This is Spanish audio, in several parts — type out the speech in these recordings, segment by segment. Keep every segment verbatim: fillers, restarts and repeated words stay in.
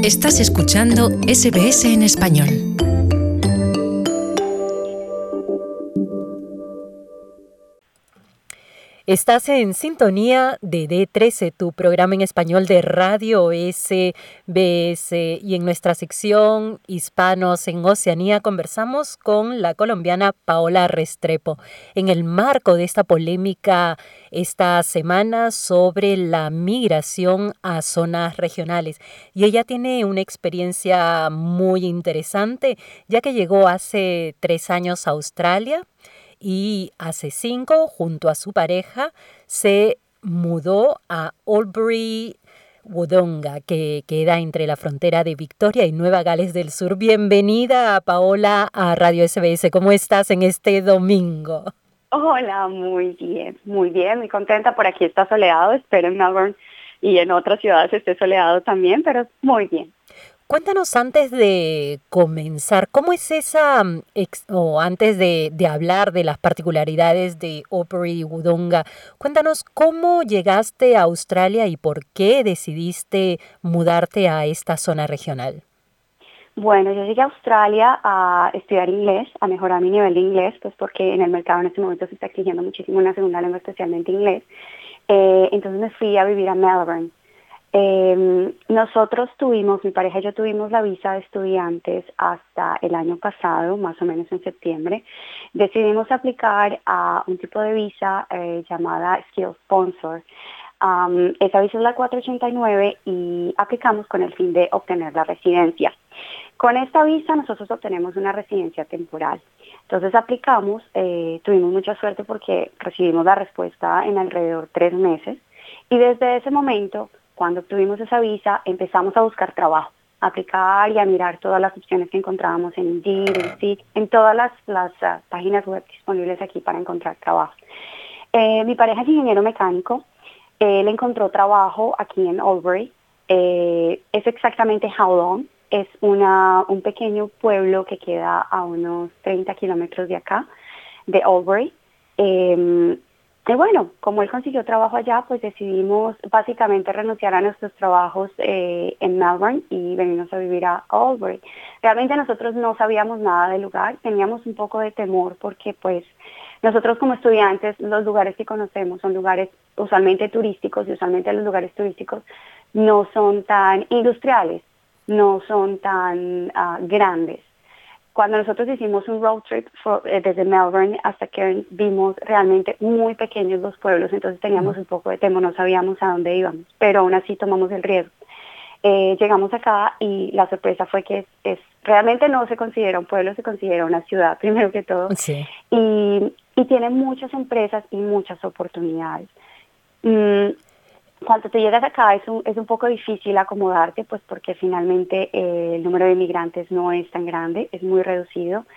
Estás escuchando S B S en español. Estás en sintonía de D trece, tu programa en español de Radio S B S, y en nuestra sección Hispanos en Oceanía conversamos con la colombiana Paola Restrepo en el marco de esta polémica esta semana sobre la migración a zonas regionales. Y ella tiene una experiencia muy interesante, ya que llegó hace tres años a Australia y hace cinco, junto a su pareja, se mudó a Albury Wodonga, que queda entre la frontera de Victoria y Nueva Gales del Sur. Bienvenida, Paola, a Radio S B S. ¿Cómo estás en este domingo? Hola, muy bien, muy bien, muy contenta. Por aquí está soleado, espero en Melbourne y en otras ciudades esté soleado también, pero muy bien. Cuéntanos antes de comenzar, ¿cómo es esa, ex, o antes de, de hablar de las particularidades de Albury Wodonga, cuéntanos cómo llegaste a Australia y por qué decidiste mudarte a esta zona regional? Bueno, yo llegué a Australia a estudiar inglés, a mejorar mi nivel de inglés, pues porque en el mercado en este momento se está exigiendo muchísimo una segunda lengua, especialmente inglés. Eh, entonces me fui a vivir a Melbourne. Eh, nosotros tuvimos, mi pareja y yo tuvimos la visa de estudiantes hasta el año pasado, más o menos en septiembre. Decidimos aplicar a un tipo de visa eh, llamada Skill Sponsor. Um, esa visa es la cuatrocientos ochenta y nueve y aplicamos con el fin de obtener la residencia. Con esta visa nosotros obtenemos una residencia temporal. Entonces aplicamos, eh, tuvimos mucha suerte porque recibimos la respuesta en alrededor de tres meses y desde ese momento, cuando obtuvimos esa visa, empezamos a buscar trabajo, a aplicar y a mirar todas las opciones que encontrábamos en Indeed, en Seek, en todas las, las uh, páginas web disponibles aquí para encontrar trabajo. Eh, mi pareja es ingeniero mecánico, él encontró trabajo aquí en Albury, eh, es exactamente How Long, es una, un pequeño pueblo que queda a unos treinta kilómetros de acá, de Albury. Eh, Y bueno, como él consiguió trabajo allá, pues decidimos básicamente renunciar a nuestros trabajos eh, en Melbourne y venirnos a vivir a Albury. Realmente nosotros no sabíamos nada del lugar, teníamos un poco de temor porque pues nosotros como estudiantes los lugares que conocemos son lugares usualmente turísticos y usualmente los lugares turísticos no son tan industriales, no son tan uh, grandes. Cuando nosotros hicimos un road trip for, eh, desde Melbourne hasta Cairns, vimos realmente muy pequeños los pueblos, entonces teníamos un poco de temor, no sabíamos a dónde íbamos, pero aún así tomamos el riesgo. Eh, llegamos acá y la sorpresa fue que es, es realmente no se considera un pueblo, se considera una ciudad, primero que todo, sí. y, y tiene muchas empresas y muchas oportunidades. Mm, Cuando te llegas acá es un, es un poco difícil acomodarte, pues porque finalmente eh, el número de inmigrantes no es tan grande, es muy reducido,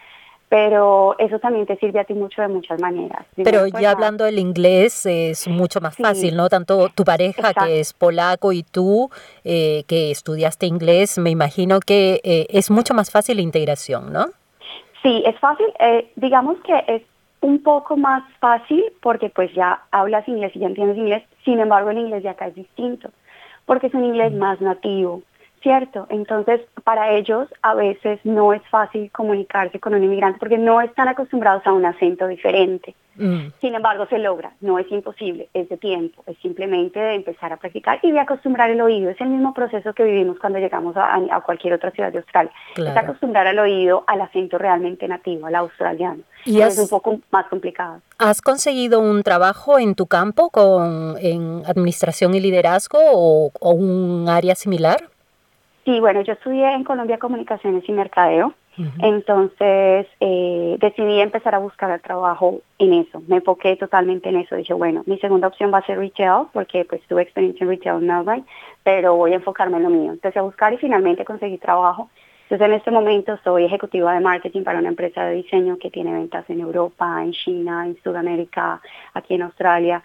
pero eso también te sirve a ti mucho de muchas maneras. Pero Primero, pues, ya a, hablando el inglés es mucho más sí, fácil, ¿no? Tanto tu pareja que exacto. es polaco y tú eh, que estudiaste inglés, me imagino que eh, es mucho más fácil la integración, ¿no? Sí, es fácil, eh, digamos que es un poco más fácil porque pues ya hablas inglés y ya entiendes inglés, sin embargo el inglés de acá es distinto, porque es un inglés más nativo, ¿cierto? Entonces para ellos a veces no es fácil comunicarse con un inmigrante porque no están acostumbrados a un acento diferente. Mm. Sin embargo, se logra, no es imposible, es de tiempo, es simplemente de empezar a practicar y de acostumbrar el oído. Es el mismo proceso que vivimos cuando llegamos a, a cualquier otra ciudad de Australia. Es Claro. acostumbrar al oído al acento realmente nativo, al australiano. ¿Y Entonces es un has, poco más complicado. has conseguido un trabajo en tu campo con, en administración y liderazgo o, o un área similar? Sí, bueno, yo estudié en Colombia Comunicaciones y Mercadeo. Uh-huh. Entonces eh, decidí empezar a buscar el trabajo en eso, me enfoqué totalmente en eso, dije bueno, mi segunda opción va a ser retail, porque pues tuve experiencia en retail en Melbourne, pero voy a enfocarme en lo mío. Empecé a buscar y finalmente conseguí trabajo. Entonces en este momento soy ejecutiva de marketing para una empresa de diseño que tiene ventas en Europa, en China, en Sudamérica, aquí en Australia,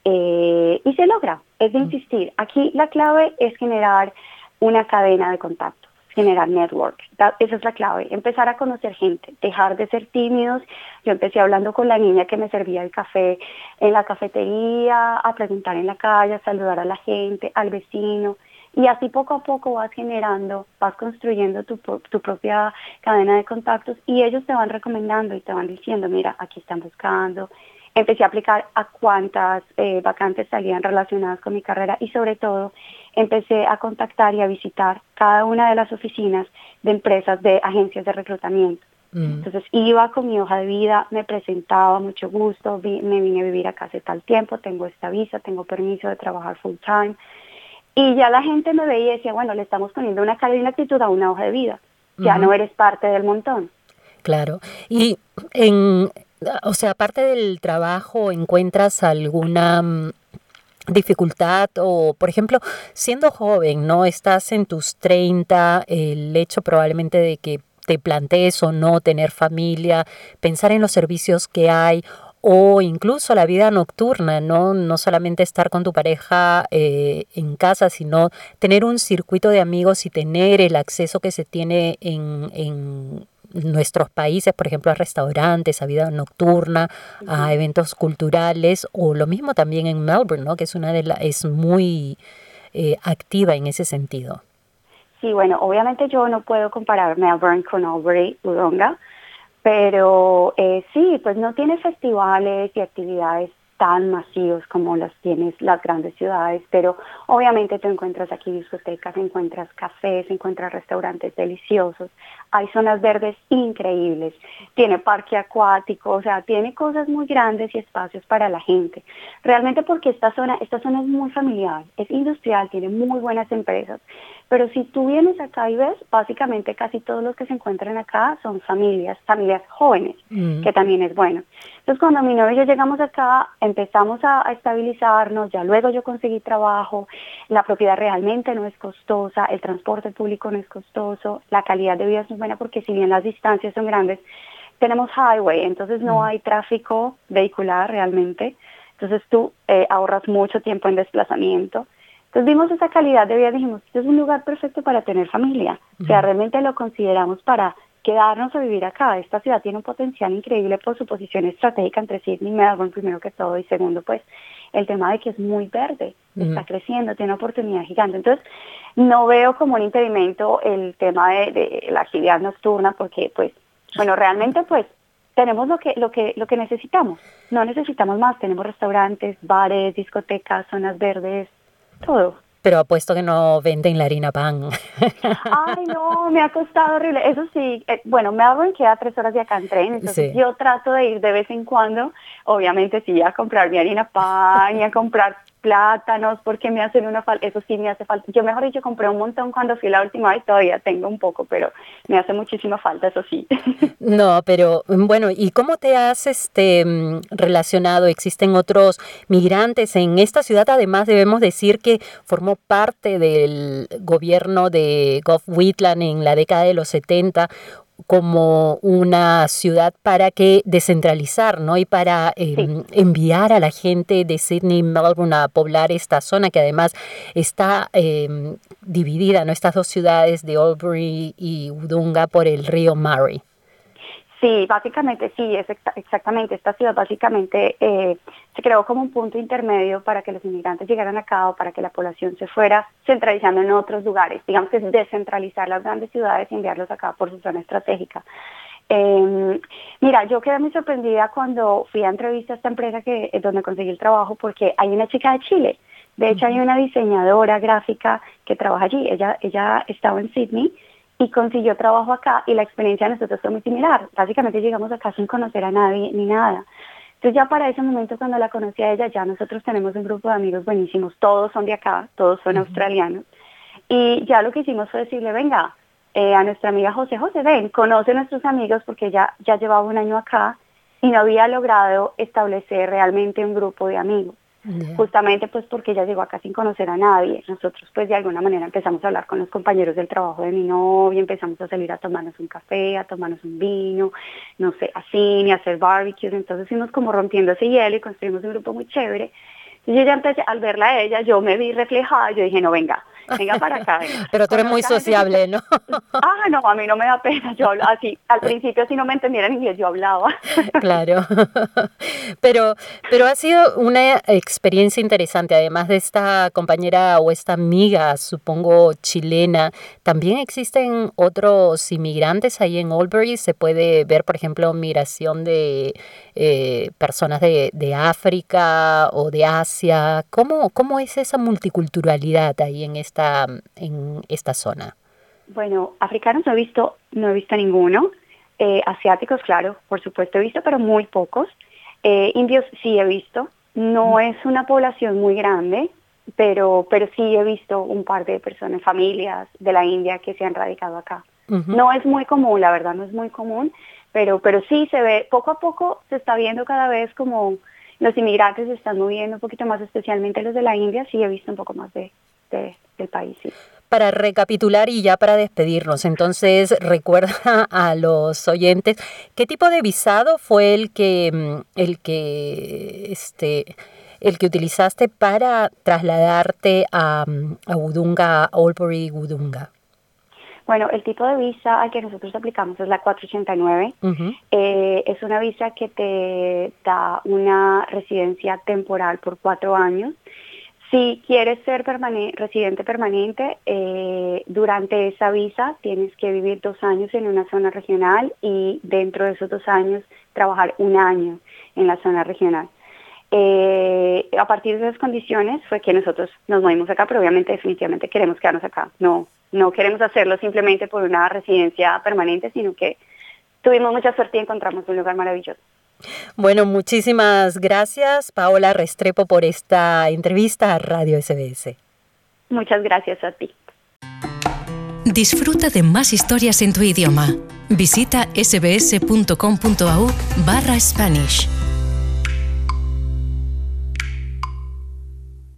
eh, y se logra, es de insistir. Aquí la clave es generar una cadena de contactos, generar network. Esa es la clave, empezar a conocer gente, dejar de ser tímidos. Yo empecé hablando con la niña que me servía el café en la cafetería, a preguntar en la calle, a saludar a la gente, al vecino. Y así poco a poco vas generando, vas construyendo tu, tu propia cadena de contactos y ellos te van recomendando y te van diciendo, mira, aquí están buscando. Empecé a aplicar a cuántas eh, vacantes salían relacionadas con mi carrera y sobre todo empecé a contactar y a visitar cada una de las oficinas de empresas, de agencias de reclutamiento. Mm. Entonces iba con mi hoja de vida, me presentaba, mucho gusto, vi, me vine a vivir acá hace tal tiempo, tengo esta visa, tengo permiso de trabajar full time. Y ya la gente me veía y decía, bueno, le estamos poniendo una cara y una actitud a una hoja de vida. Ya uh-huh. no eres parte del montón. Claro. Y en, o sea, aparte del trabajo, ¿encuentras alguna um, dificultad? O, por ejemplo, siendo joven, ¿no? Estás en tus treinta, el hecho probablemente de que te plantees o no tener familia, pensar en los servicios que hay, o incluso la vida nocturna, ¿no? No solamente estar con tu pareja eh, en casa, sino tener un circuito de amigos y tener el acceso que se tiene en, en nuestros países, por ejemplo, a restaurantes, a vida nocturna, uh-huh. a eventos culturales, o lo mismo también en Melbourne, ¿no? Que es una de las, es muy eh, activa en ese sentido. Sí, bueno, obviamente yo no puedo comparar Melbourne con Albury, Wodonga, pero eh, sí, pues no tiene festivales y actividades tan masivos como las tienes las grandes ciudades, pero obviamente te encuentras aquí discotecas, encuentras cafés, encuentras restaurantes deliciosos, hay zonas verdes increíbles, tiene parque acuático, o sea, tiene cosas muy grandes y espacios para la gente. Realmente porque esta zona, esta zona es muy familiar, es industrial, tiene muy buenas empresas, pero si tú vienes acá y ves, básicamente casi todos los que se encuentran acá son familias, familias jóvenes, mm. que también es bueno. Entonces cuando mi novio y yo llegamos acá, empezamos a, a estabilizarnos, ya luego yo conseguí trabajo, la propiedad realmente no es costosa, el transporte público no es costoso, la calidad de vida es muy buena porque si bien las distancias son grandes, tenemos highway, entonces no mm. hay tráfico vehicular realmente, entonces tú eh, ahorras mucho tiempo en desplazamiento. Entonces vimos esa calidad de vida y dijimos, este es un lugar perfecto para tener familia, mm. o sea, realmente lo consideramos para quedarnos a vivir acá. Esta ciudad tiene un potencial increíble por su posición estratégica entre Sydney y Melbourne, primero que todo, y segundo, pues, el tema de que es muy verde, uh-huh. está creciendo, tiene una oportunidad gigante. Entonces, no veo como un impedimento el tema de, de la actividad nocturna, porque, pues, bueno, realmente, pues, tenemos lo que, lo que, lo que necesitamos. No necesitamos más. Tenemos restaurantes, bares, discotecas, zonas verdes, todo. Pero apuesto que no venden la harina pan. Ay, no, me ha costado horrible. Eso sí, eh, bueno, Melbourne queda tres horas de acá en tren, entonces sí. yo trato de ir de vez en cuando, obviamente sí, a comprar mi harina pan y a comprar plátanos porque me hacen una falta, eso sí me hace falta. Yo mejor dicho compré un montón cuando fui la última vez, todavía tengo un poco, pero me hace muchísima falta, eso sí. No, pero bueno, ¿y cómo te has este relacionado? ¿Existen otros migrantes en esta ciudad? Además debemos decir que formó parte del gobierno de Gough Whitlam en la década de los setenta como una ciudad para que descentralizar, ¿no? Y para eh, sí. enviar a la gente de Sydney y Melbourne a poblar esta zona que además está eh, dividida, ¿no? Estas dos ciudades de Albury y Wodonga por el río Murray. Sí, básicamente sí, es exa- exactamente. Esta ciudad básicamente eh, se creó como un punto intermedio para que los inmigrantes llegaran acá o para que la población se fuera centralizando en otros lugares. Digamos que es descentralizar las grandes ciudades y enviarlos acá por su zona estratégica. Eh, mira, yo quedé muy sorprendida cuando fui a entrevista a esta empresa que es donde conseguí el trabajo porque hay una chica de Chile. De hecho, hay una diseñadora gráfica que trabaja allí. Ella, ella estaba en Sydney y consiguió trabajo acá y la experiencia de nosotros fue muy similar. Básicamente llegamos acá sin conocer a nadie ni nada. Entonces ya para ese momento cuando la conocí a ella, ya nosotros tenemos un grupo de amigos buenísimos, todos son de acá, todos son uh-huh. australianos. Y ya lo que hicimos fue decirle, venga, eh, a nuestra amiga José, José, ven, conoce a nuestros amigos porque ella ya llevaba un año acá y no había logrado establecer realmente un grupo de amigos. Yeah. Justamente pues porque ella llegó acá sin conocer a nadie. Nosotros pues de alguna manera empezamos a hablar con los compañeros del trabajo de mi novia, empezamos a salir a tomarnos un café, a tomarnos un vino, no sé, a cine, a hacer barbecues. Entonces fuimos como rompiendo ese hielo y construimos un grupo muy chévere. Y yo ya empecé, al verla a ella, yo me vi reflejada, yo dije, no, venga, venga para acá. Venga. Pero tú eres muy sociable, ¿no? Ah, no, a mí no me da pena, yo hablo así. Al principio, si no me entendieran inglés, yo hablaba. Claro, pero, pero ha sido una experiencia interesante, además de esta compañera o esta amiga, supongo, chilena. También existen otros inmigrantes ahí en Albury. Se puede ver, por ejemplo, migración de eh, personas de, de África o de Asia. ¿Cómo, cómo es esa multiculturalidad ahí en esta, en esta zona? Bueno, africanos no he visto, no he visto ninguno. Eh, asiáticos, claro, por supuesto he visto, pero muy pocos. Eh, indios sí he visto. No es una población muy grande, pero, pero sí he visto un par de personas, familias de la India que se han radicado acá. Uh-huh. No es muy común, la verdad, no es muy común, pero, pero sí se ve, poco a poco se está viendo cada vez como los inmigrantes se están moviendo un poquito más, especialmente los de la India, sí he visto un poco más de, de, del país, sí. Para recapitular y ya para despedirnos, entonces recuerda a los oyentes qué tipo de visado fue el que el que este el que utilizaste para trasladarte a, a Wodonga, Albury, Wodonga. Bueno, el tipo de visa al que nosotros aplicamos es la cuatro ochenta y nueve. Uh-huh. Eh, es una visa que te da una residencia temporal por cuatro años. Si quieres ser permane- residente permanente, eh, durante esa visa tienes que vivir dos años en una zona regional y dentro de esos dos años trabajar un año en la zona regional. Eh, a partir de esas condiciones fue que nosotros nos movimos acá, pero obviamente definitivamente queremos quedarnos acá. No, no queremos hacerlo simplemente por una residencia permanente, sino que tuvimos mucha suerte y encontramos un lugar maravilloso. Bueno, muchísimas gracias, Paola Restrepo, por esta entrevista a Radio S B S. Muchas gracias a ti. Disfruta de más historias en tu idioma. Visita sbs punto com punto a u barra Spanish.